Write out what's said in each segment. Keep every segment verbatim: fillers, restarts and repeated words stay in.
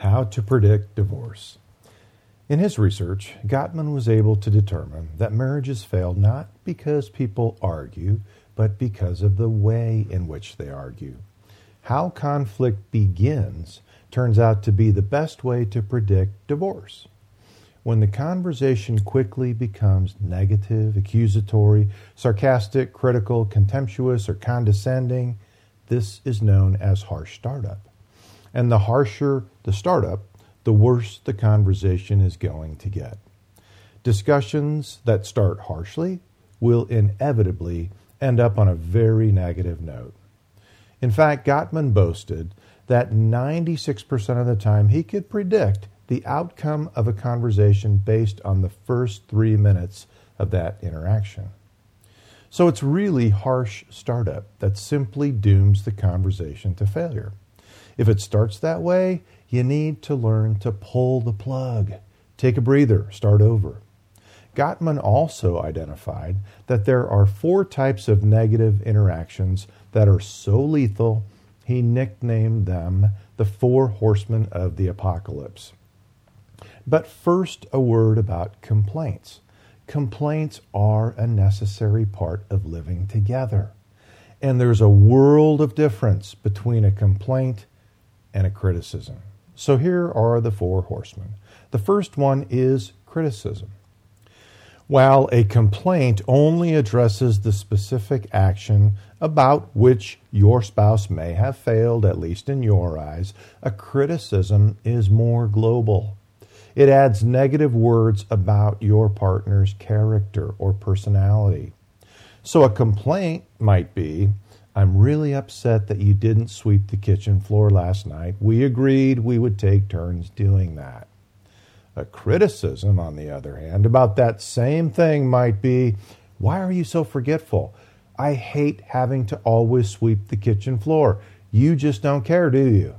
How to predict divorce. In his research, Gottman was able to determine that marriages fail not because people argue, but because of the way in which they argue. How conflict begins turns out to be the best way to predict divorce. When the conversation quickly becomes negative, accusatory, sarcastic, critical, contemptuous, or condescending, this is known as harsh startup. And the harsher the startup, the worse the conversation is going to get. Discussions that start harshly will inevitably end up on a very negative note. In fact, Gottman boasted that ninety-six percent of the time he could predict the outcome of a conversation based on the first three minutes of that interaction. So it's really harsh startup that simply dooms the conversation to failure. If it starts that way, you need to learn to pull the plug. Take a breather, start over. Gottman also identified that there are four types of negative interactions that are so lethal, he nicknamed them the four horsemen of the apocalypse. But first, a word about complaints. Complaints are a necessary part of living together. And there's a world of difference between a complaint and a criticism. So here are the four horsemen. The first one is criticism. While a complaint only addresses the specific action about which your spouse may have failed, at least in your eyes, a criticism is more global. It adds negative words about your partner's character or personality. So a complaint might be, I'm really upset that you didn't sweep the kitchen floor last night. We agreed we would take turns doing that. A criticism, on the other hand, about that same thing might be, why are you so forgetful? I hate having to always sweep the kitchen floor. You just don't care, do you?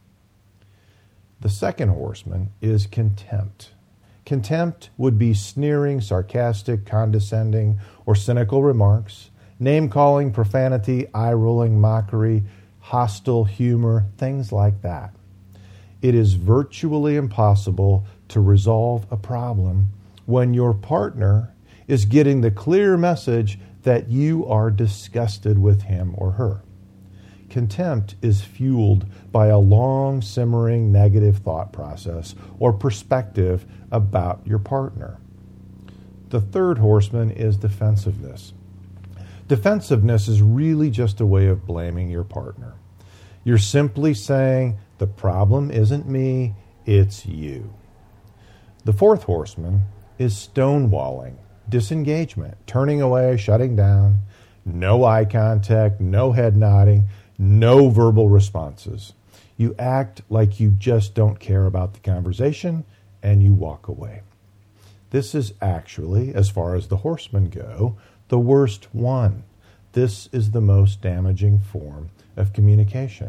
The second horseman is contempt. Contempt would be sneering, sarcastic, condescending, or cynical remarks, name-calling, profanity, eye-rolling, mockery, hostile humor, things like that. It is virtually impossible to resolve a problem when your partner is getting the clear message that you are disgusted with him or her. Contempt is fueled by a long, simmering negative thought process or perspective about your partner. The third horseman is defensiveness. Defensiveness is really just a way of blaming your partner. You're simply saying, the problem isn't me, it's you. The fourth horseman is stonewalling, disengagement, turning away, shutting down, no eye contact, no head nodding, no verbal responses. You act like you just don't care about the conversation and you walk away. This is actually, as far as the horsemen go, the worst one. This is the most damaging form of communication.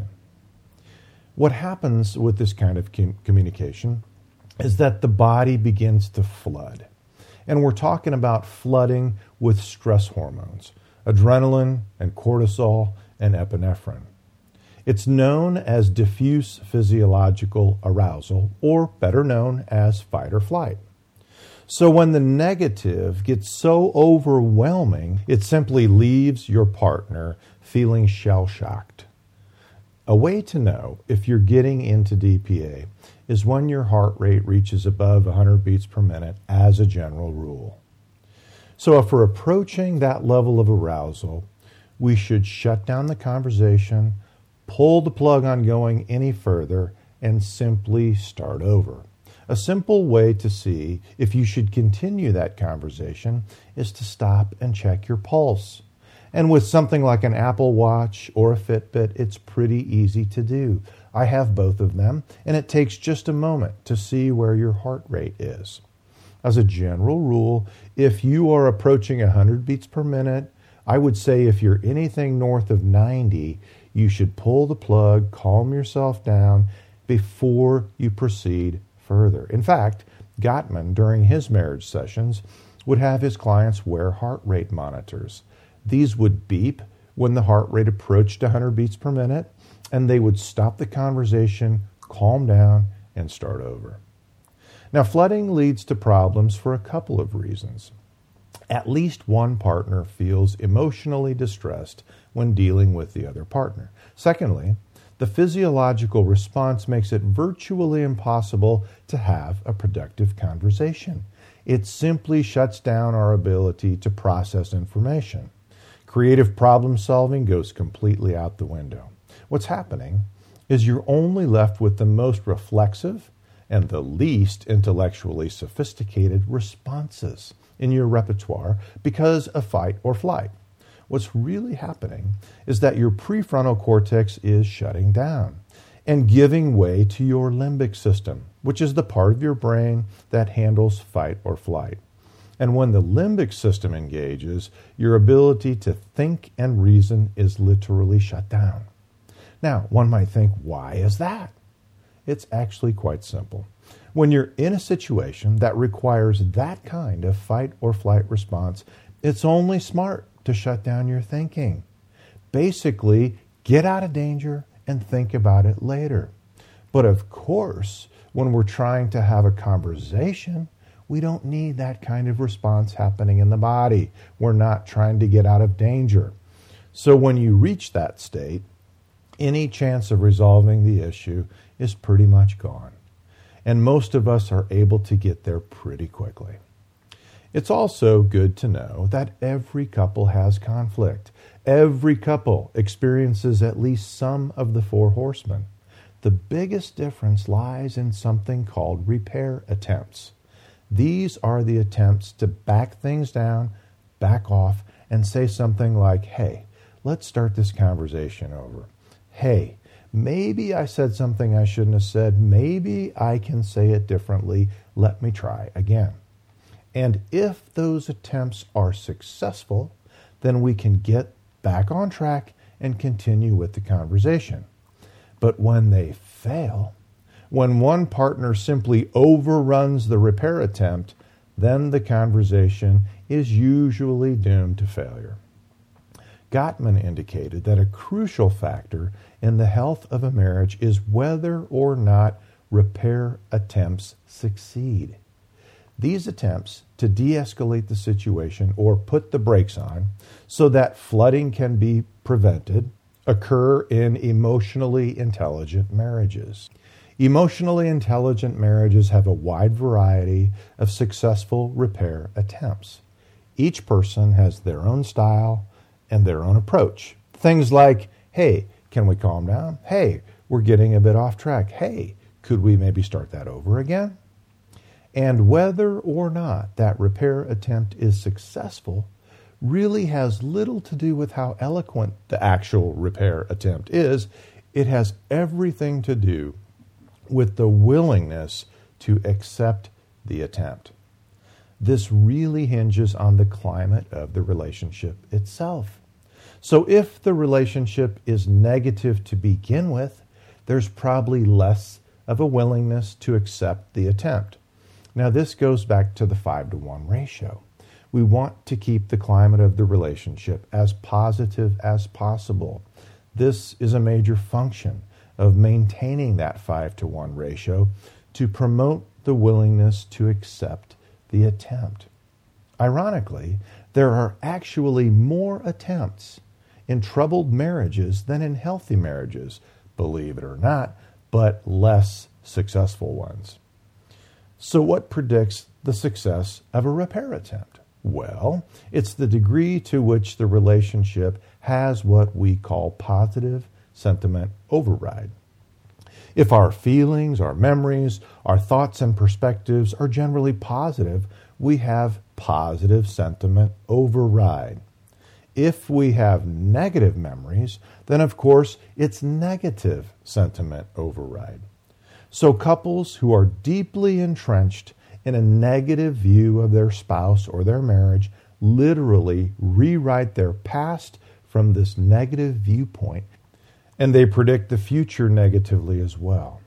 What happens with this kind of com- communication is that the body begins to flood. And we're talking about flooding with stress hormones, adrenaline and cortisol and epinephrine. It's known as diffuse physiological arousal, or better known as fight or flight. So when the negative gets so overwhelming, it simply leaves your partner feeling shell-shocked. A way to know if you're getting into D P A is when your heart rate reaches above one hundred beats per minute as a general rule. So if we're approaching that level of arousal, we should shut down the conversation, pull the plug on going any further, and simply start over. A simple way to see if you should continue that conversation is to stop and check your pulse. And with something like an Apple Watch or a Fitbit, it's pretty easy to do. I have both of them, and it takes just a moment to see where your heart rate is. As a general rule, if you are approaching one hundred beats per minute, I would say if you're anything north of ninety, you should pull the plug, calm yourself down before you proceed further. In fact, Gottman, during his marriage sessions, would have his clients wear heart rate monitors. These would beep when the heart rate approached one hundred beats per minute, and they would stop the conversation, calm down, and start over. Now, flooding leads to problems for a couple of reasons. At least one partner feels emotionally distressed when dealing with the other partner. Secondly, the physiological response makes it virtually impossible to have a productive conversation. It simply shuts down our ability to process information. Creative problem solving goes completely out the window. What's happening is you're only left with the most reflexive and the least intellectually sophisticated responses in your repertoire because of fight or flight. What's really happening is that your prefrontal cortex is shutting down and giving way to your limbic system, which is the part of your brain that handles fight or flight. And when the limbic system engages, your ability to think and reason is literally shut down. Now, one might think, why is that? It's actually quite simple. When you're in a situation that requires that kind of fight or flight response, it's only smart to shut down your thinking. Basically, get out of danger and think about it later. But of course, when we're trying to have a conversation, we don't need that kind of response happening in the body. We're not trying to get out of danger. So when you reach that state, any chance of resolving the issue is pretty much gone. And most of us are able to get there pretty quickly. It's also good to know that every couple has conflict. Every couple experiences at least some of the four horsemen. The biggest difference lies in something called repair attempts. These are the attempts to back things down, back off, and say something like, hey, let's start this conversation over. Hey, maybe I said something I shouldn't have said. Maybe I can say it differently. Let me try again. And if those attempts are successful, then we can get back on track and continue with the conversation. But when they fail, when one partner simply overruns the repair attempt, then the conversation is usually doomed to failure. Gottman indicated that a crucial factor in the health of a marriage is whether or not repair attempts succeed. These attempts to de-escalate the situation or put the brakes on so that flooding can be prevented occur in emotionally intelligent marriages. Emotionally intelligent marriages have a wide variety of successful repair attempts. Each person has their own style and their own approach. Things like, hey, can we calm down? Hey, we're getting a bit off track. Hey, could we maybe start that over again? And whether or not that repair attempt is successful really has little to do with how eloquent the actual repair attempt is. It has everything to do with the willingness to accept the attempt. This really hinges on the climate of the relationship itself. So if the relationship is negative to begin with, there's probably less of a willingness to accept the attempt. Now, this goes back to the five to one ratio. We want to keep the climate of the relationship as positive as possible. This is a major function of maintaining that five to one ratio to promote the willingness to accept the attempt. Ironically, there are actually more attempts in troubled marriages than in healthy marriages, believe it or not, but less successful ones. So what predicts the success of a repair attempt? Well, it's the degree to which the relationship has what we call positive sentiment override. If our feelings, our memories, our thoughts and perspectives are generally positive, we have positive sentiment override. If we have negative memories, then of course it's negative sentiment override. So couples who are deeply entrenched in a negative view of their spouse or their marriage literally rewrite their past from this negative viewpoint, and they predict the future negatively as well.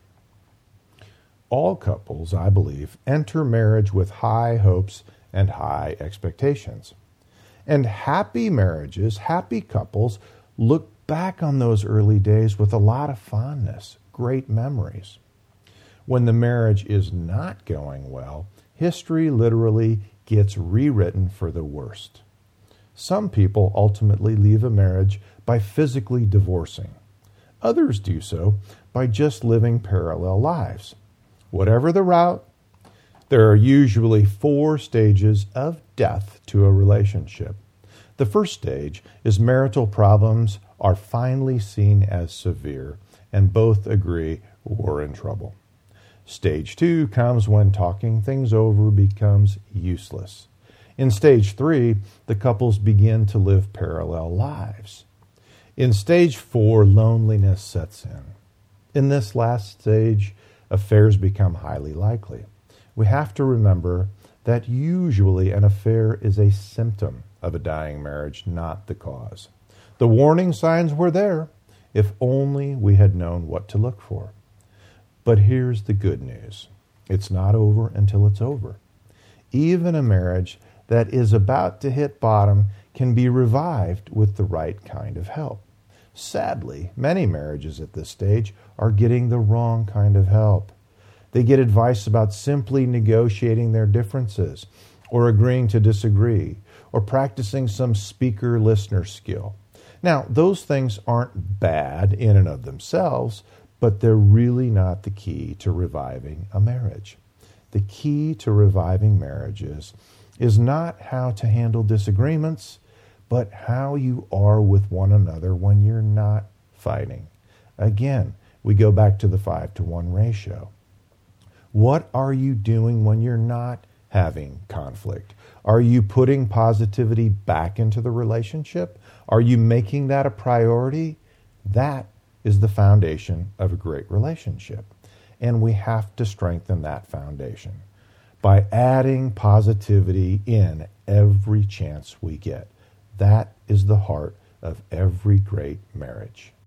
All couples, I believe, enter marriage with high hopes and high expectations. And happy marriages, happy couples, look back on those early days with a lot of fondness, great memories. When the marriage is not going well, history literally gets rewritten for the worst. Some people ultimately leave a marriage by physically divorcing. Others do so by just living parallel lives. Whatever the route, there are usually four stages of death to a relationship. The first stage is marital problems are finally seen as severe, and both agree we're in trouble. Stage two comes when talking things over becomes useless. In stage three, the couples begin to live parallel lives. In stage four, loneliness sets in. In this last stage, affairs become highly likely. We have to remember that usually an affair is a symptom of a dying marriage, not the cause. The warning signs were there, if only we had known what to look for. But here's the good news. It's not over until it's over. Even a marriage that is about to hit bottom can be revived with the right kind of help. Sadly, many marriages at this stage are getting the wrong kind of help. They get advice about simply negotiating their differences, or agreeing to disagree, or practicing some speaker-listener skill. Now, those things aren't bad in and of themselves, but they're really not the key to reviving a marriage. The key to reviving marriages is not how to handle disagreements, but how you are with one another when you're not fighting. Again, we go back to the five to one ratio. What are you doing when you're not having conflict? Are you putting positivity back into the relationship? Are you making that a priority? That is the foundation of a great relationship. And we have to strengthen that foundation by adding positivity in every chance we get. That is the heart of every great marriage.